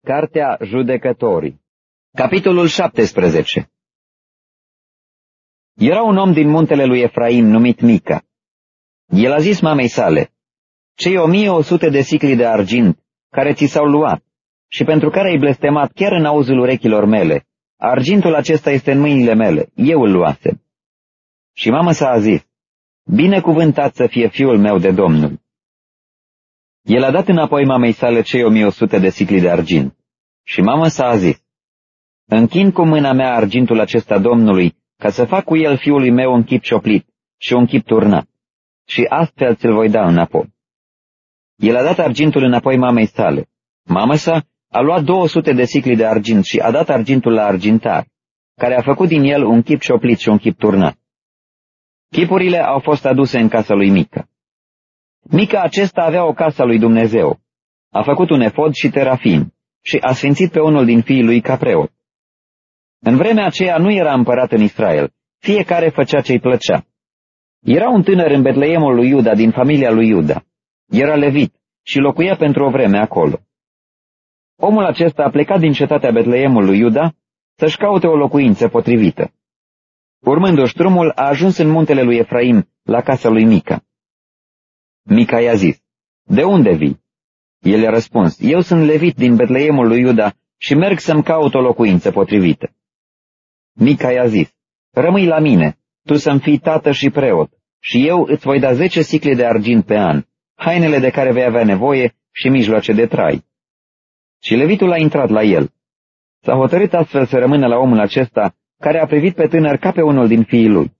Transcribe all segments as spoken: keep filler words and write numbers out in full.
Cartea Judecătorii, capitolul șaptesprezece. Era un om din muntele lui Efraim numit Mica. El a zis mamei sale: cei o mie o sută de sicli de argint care ți s-au luat și pentru care ai blestemat chiar în auzul urechilor mele, argintul acesta este în mâinile mele, eu îl luasem. Și mama sa a zis: binecuvântat să fie fiul meu de Domnul. El a dat înapoi mamei sale cei o mie o sută de sicli de argint. Și mama sa a zis: închin cu mâna mea argintul acesta Domnului, ca să fac cu el fiului meu un chip cioplit și un chip turnat, și astfel ți-l voi da înapoi. El a dat argintul înapoi mamei sale. Mama sa a luat două sute de sicli de argint și a dat argintul la argintar, care a făcut din el un chip cioplit și un chip turnat. Chipurile au fost aduse în casa lui Mica. Mica acesta avea o casă a lui Dumnezeu. A făcut un efod și terafim și a sfințit pe unul din fiii lui ca preot. În vremea aceea nu era împărat în Israel, fiecare făcea ce-i plăcea. Era un tânăr în Betleemul lui Iuda, din familia lui Iuda. Era levit și locuia pentru o vreme acolo. Omul acesta a plecat din cetatea Betleemul lui Iuda să-și caute o locuință potrivită. Urmându-și drumul, a ajuns în muntele lui Efraim, la casa lui Mica. Mica i-a zis: de unde vii? El i-a răspuns: eu sunt levit din Betleemul lui Iuda și merg să-mi caut o locuință potrivită. Mica i-a zis: rămâi la mine, tu să-mi fii tată și preot, și eu îți voi da zece sicle de argint pe an, hainele de care vei avea nevoie și mijloace de trai. Și levitul a intrat la el. S-a hotărât astfel să rămână la omul acesta, care a privit pe tânăr ca pe unul din fiii lui.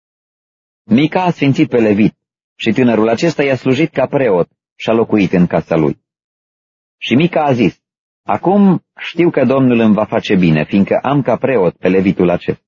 Mica a sfințit pe levit și tânărul acesta i-a slujit ca preot și a locuit în casa lui. Și Mica a zis: acum știu că Domnul îmi va face bine, fiindcă am ca preot pe levitul acesta.